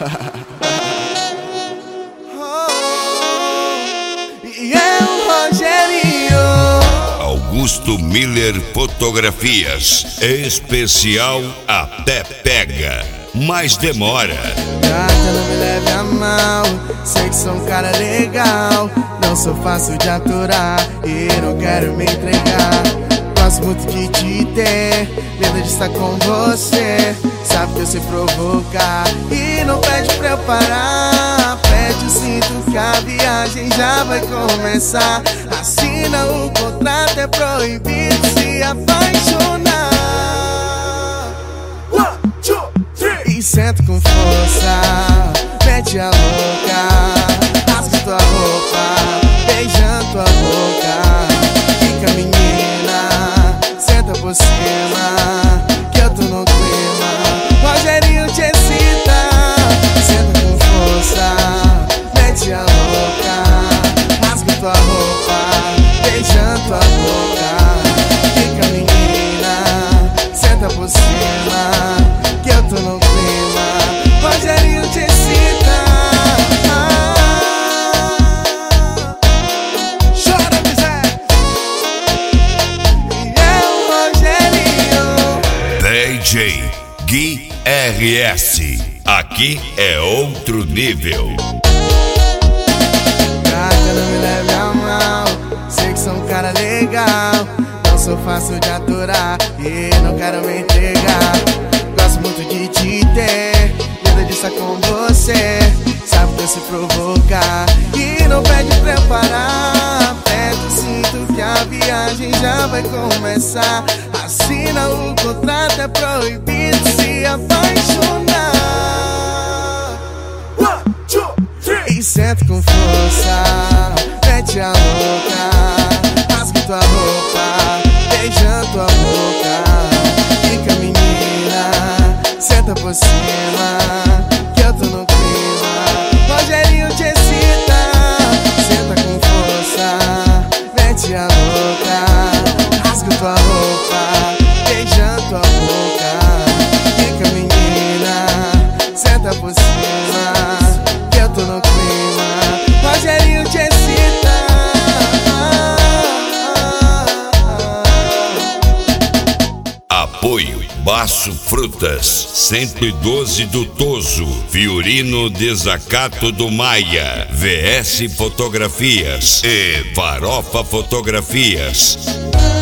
E é o Rogerinho. Augusto Miller Fotografias. Especial Até Pega, mas demora. Gata, não me leve a mal, sei que sou um cara legal. Não sou fácil de aturar e não quero me entregar. Gosto muito de te ter, medo de estar com você. Sabe que eu sei provocar e não pede pra eu parar. Pede o cinto que a viagem já vai começar. Assina o contrato, é proibido se apaixonar. E senta com força, mete a louca, rasga tua roupa, beijando tua boca. Fica menina, senta por cima, que eu tô no clima. Rogerinho te excita. Senta com força, mete a louca, rasga tua roupa, beijando tua boca. Fica menina, senta por cima, que eu tô no clima. Rogerinho te excita. Chora, Bizé. E é o Rogerinho. DJ Gui RS. Aqui é outro nível. Gata, não me leve a mal, sei que sou um cara legal. Não sou fácil de aturar e não quero me entregar. Gosto muito de te ter, medo de estar com você. Sabe que eu sei provocar e não pede pra eu parar. Aperta o cinto que a viagem já vai começar. Assina o contrato, é proibido se apaixonar. E senta com força, mete a louca, rasga tua roupa, beijando tua boca. Fica menina, senta por cima, que eu tô no clima. Rogerinho te excita. Senta com força, mete a louca, rasga tua roupa, beijando tua boca. Fica menina, senta por cima, que eu tô no clima. Rogerinho te excita. Apoio Baço Frutas, 112 do Toso, Fiorino Desacato do Maia, VS Fotografias e Farofa Fotografias.